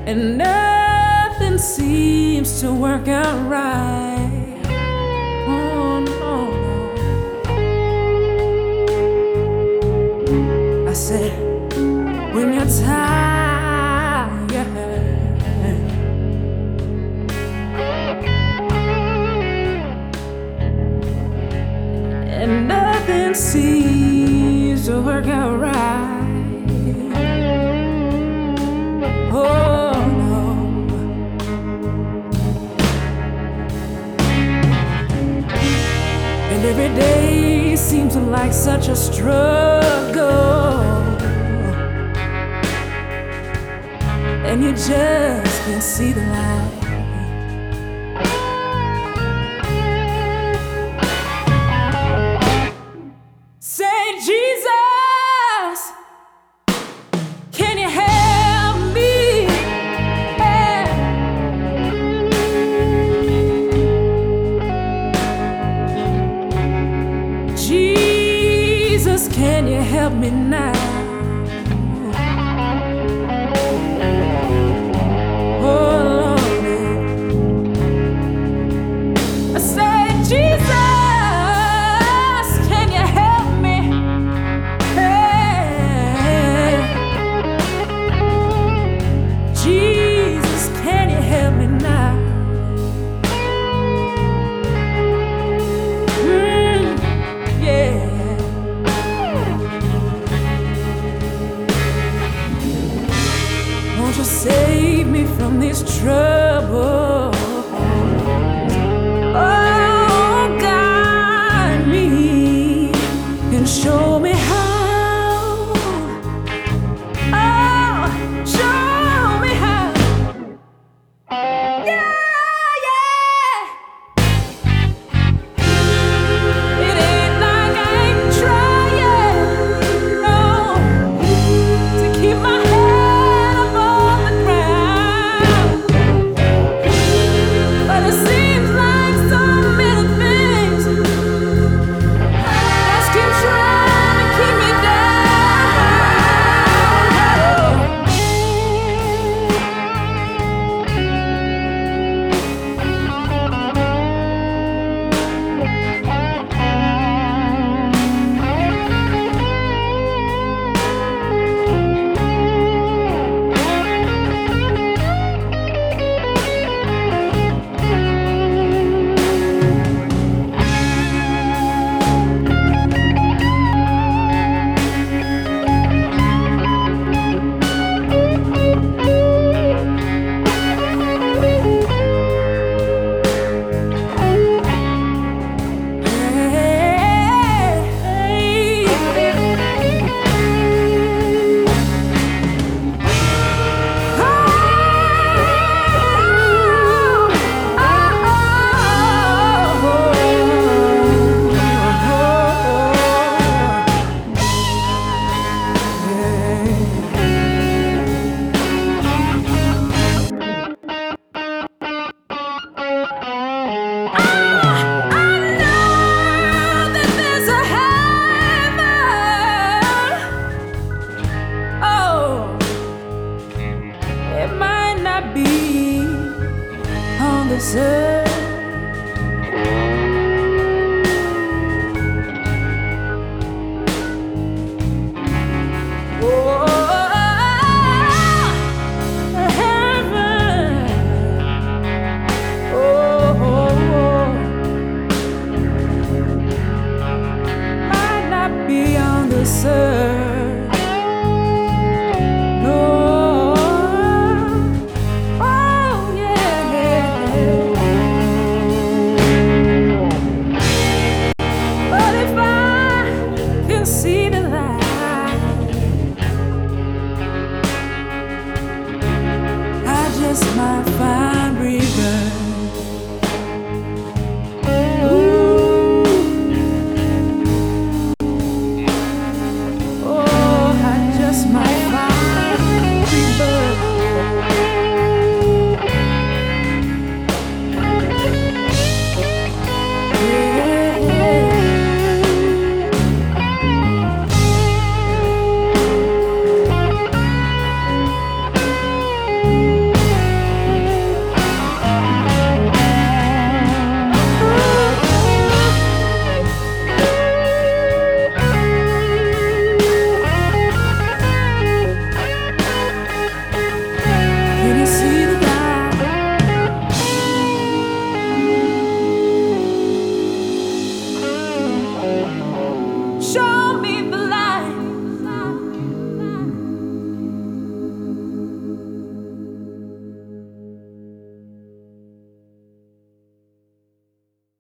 and nothing seems to work out right. Oh, no, no. I said, when you're tired and nothing seems to work out right. Oh no. And every day seems like such a struggle, and you just can't see the light. Say, Jesus, can you help me? Yeah. Jesus, can you help me now? Oh Lord, I say, Jesus, can you help me? Hey. Jesus, can you help me now? Yeah. Won't you save me from this trouble? Oh, guide me and show me how. Oh, show me how. Yeah, yeah. It ain't like I ain't trying, no, to keep my head above the ground. But it seems like so many things just keep trying to keep me this earth. Oh, heaven. Oh, might not be on this earth. No. Oh, yeah. But if I can see the light, I just might find real.